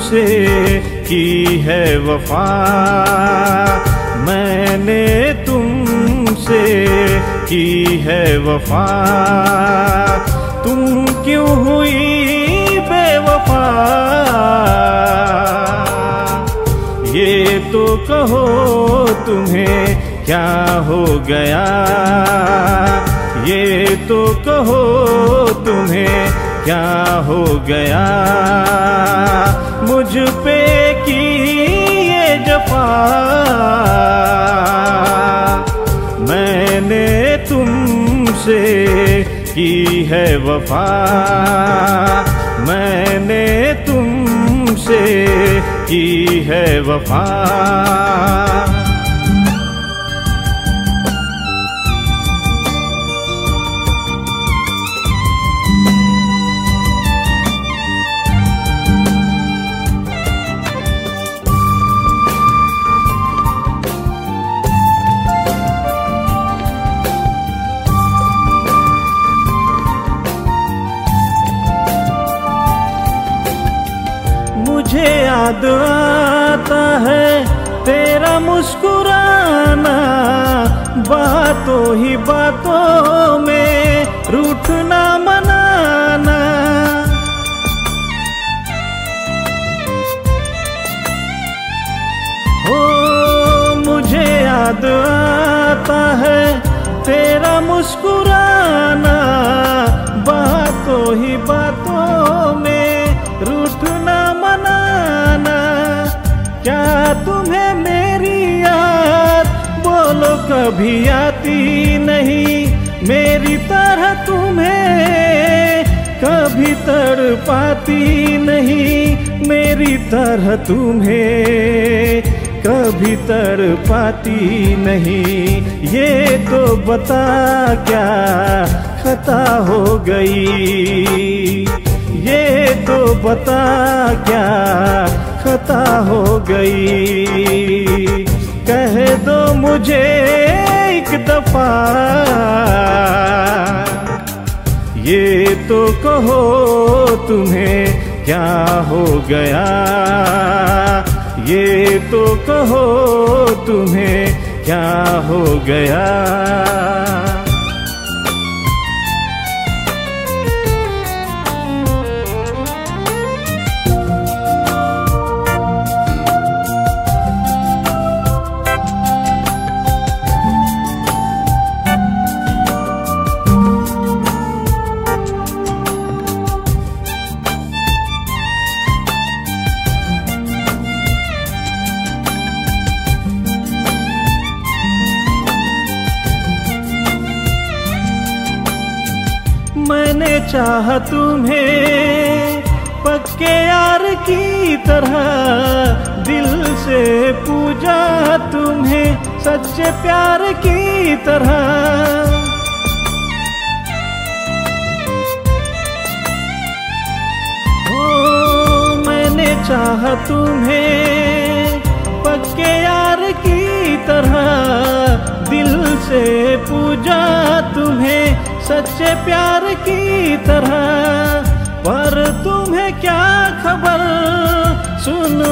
तुमसे की है वफा, मैंने तुमसे की है वफा, तुम क्यों हुई बेवफा? ये तो कहो तुम्हें क्या हो गया, ये तो कहो तुम्हें क्या हो गया, मुझ पे की ये जफा, मैंने तुमसे की है वफा, मैंने तुमसे की है वफा। मुझे याद आता है तेरा मुस्कुराना, बातों ही बातों में रूठना मनाना। ओ मुझे याद आता है तेरा मुस्कुराना, बातों ही बातों में रूठना मनाना। क्या तुम्हें मेरी याद बोलो कभी आती नहीं, मेरी तरह तुम्हें कभी तड़पाती नहीं, मेरी तरह तुम्हें कभी तड़पाती नहीं। ये तो बता क्या खता हो गई, ये तो बता क्या खता हो गई, कह दो मुझे एक दफा। ये तो कहो तुम्हें क्या हो गया, ये तो कहो तुम्हें क्या हो गया। मैंने चाहा तुम्हें पक्के यार की तरह, दिल से पूजा तुम्हें सच्चे प्यार की तरह। ओ मैंने चाहा तुम्हें पक्के यार की तरह, दिल से पूजा तुम्हें सच्चे प्यार की तरह। पर तुम्हें क्या खबर, सुनो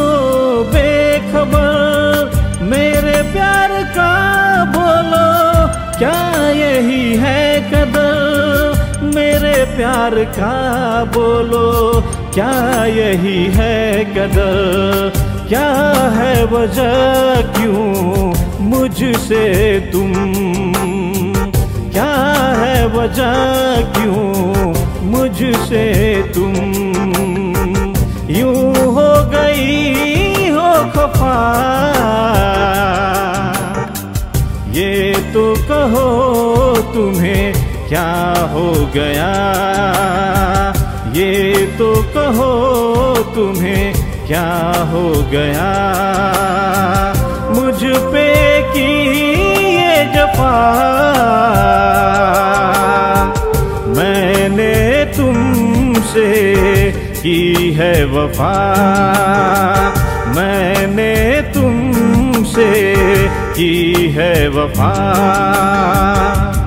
बेखबर मेरे प्यार का, बोलो क्या यही है कदर मेरे प्यार का, बोलो क्या यही है कदर। क्या है वजह क्यों मुझसे तुम, क्या है वजह क्यों मुझसे तुम यूं हो गई हो खफा। ये तो कहो तुम्हें क्या हो गया, ये तो कहो तुम्हें क्या हो गया, मुझ पे की ये जफा, मैंने तुमसे की है वफा, मैंने तुमसे की है वफा।